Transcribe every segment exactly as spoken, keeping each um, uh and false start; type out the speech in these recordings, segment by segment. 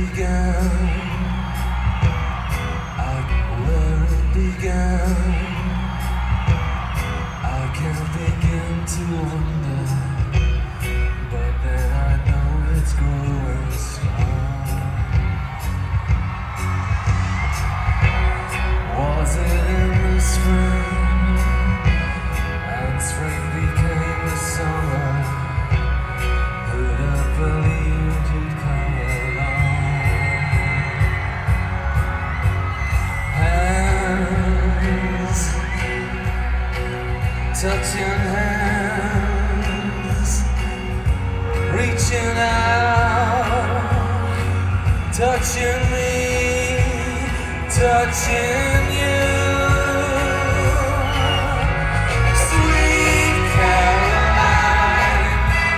began, I, where it began, I can begin to wonder, but then I know it's growing strong. Was it in the spring, and spring became the summer? Who'd have believed you'd come along? Hands, touching hands, reaching out, touching me, touching you. Sweet Caroline,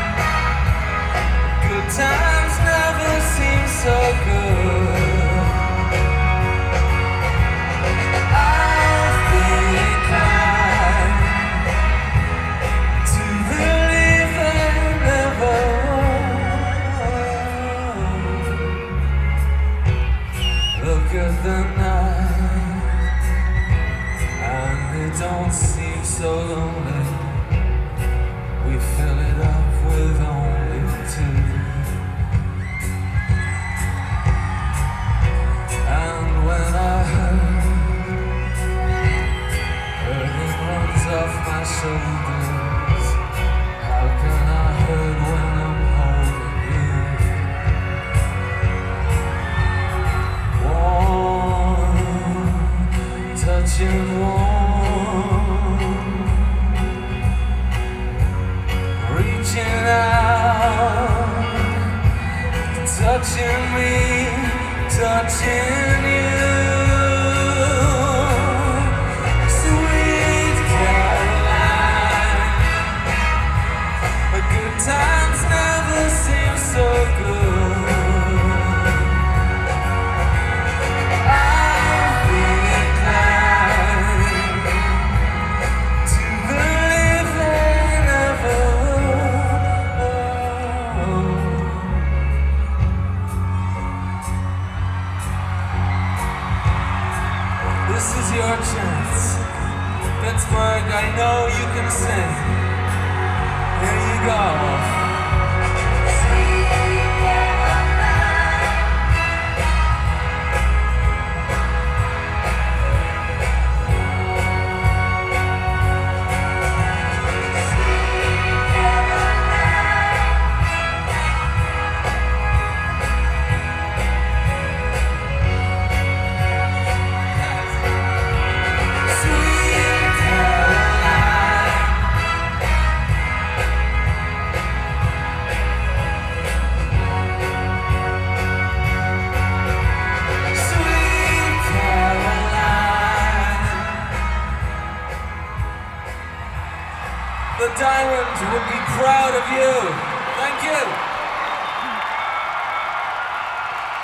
good times never seem so good. I'll be inclined to believe they never will. Look at the night, and it don't seem so lonely. We fill it up with only two. And when I hurt, hurting runs off my shoulders. How can I hurt when I'm holding you? Warm, touching warm, reaching out, touching me, touching you. Sweet Caroline, the good times never seem so good. I'll be inclined to believe they never will. This is your chance. Pittsburgh, I know you can sing. Here you go. The Diamond would be proud of you. Thank you.